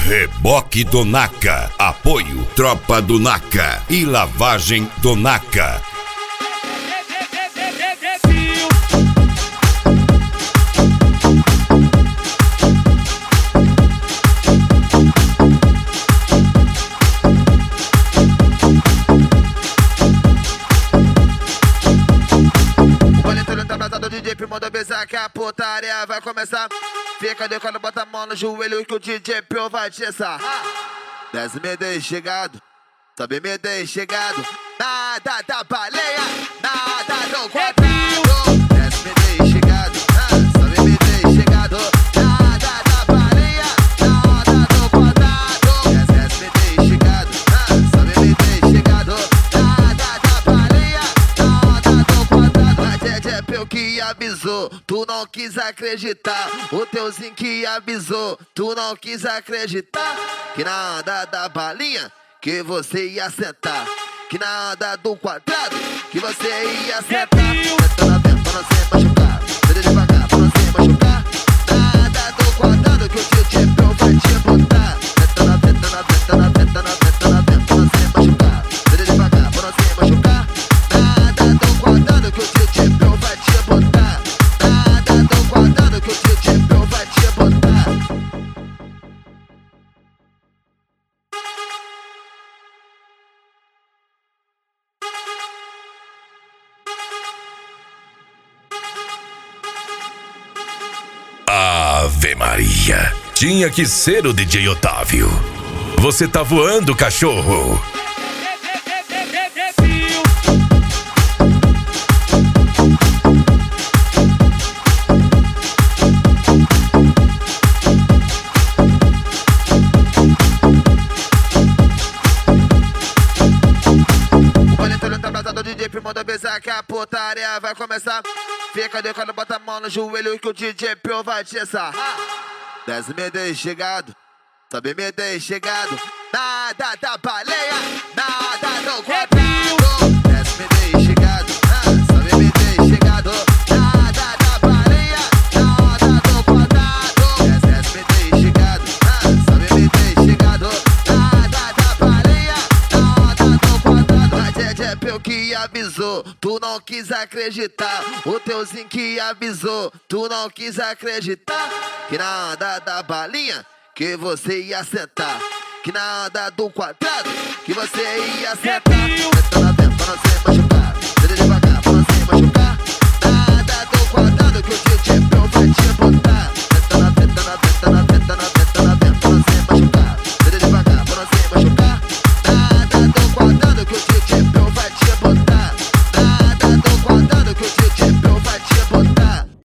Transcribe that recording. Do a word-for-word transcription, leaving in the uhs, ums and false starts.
Reboque do Naca. Apoio Tropa do Naca e Lavagem do Naca. D J Pio manda besar que a putaria vai começar. Fica de quando bota a mão no joelho que o D J Pio vai te sarrar. Desce me dei chegado, sobe me dei chegado. Nada da baleia, nada do quadrado. Desce me dei chegado, sobe me dei chegado. Nada da baleia, nada do quadrado. Desce me dei chegado, sobe me dei chegado. Nada da baleia, nada do quadrado. Mas D J Pio que avisou, tu não quis acreditar. O teuzinho que avisou, tu não quis acreditar. Que nada da balinha, que você ia sentar. Que nada do quadrado, que você ia sentar. Senta na venta pra não se machucar, senta devagar pra não se machucar. Nada do quadrado, que o D J Pio vai te botar. Senta na venta, na venta, na venta, na venta, na venta pra não se machucar, senta devagar pra não se machucar. Nada do quadrado, que o D J Pio vai te botar. Nada do quadrado, que o D J Pio vai te botar. Ave Maria, tinha que ser o D J Otávio. Você tá voando, cachorro. O boleto tá abraçado, o D J Pio manda besar que a putaria vai começar. Fica de quando bota a mão no joelho que o D J Pio vai te sarrar. Desce me dei chegado, sobe me dei chegado. Nada da baleia, nada do quadrado. Desce me dei chegado, sobe me dei chegado. Nada da baleia, nada do quadrado. Desce me dei chegado, sobe me dei chegado. Nada da baleia, nada do quadrado. Mas D J Pio que avisou, tu não quis acreditar. O teuzinho que avisou, tu não quis acreditar. Que nada da balinha, que você ia sentar. Que nada do quadrado, que você ia sentar. Senta na venta pra não se machucar.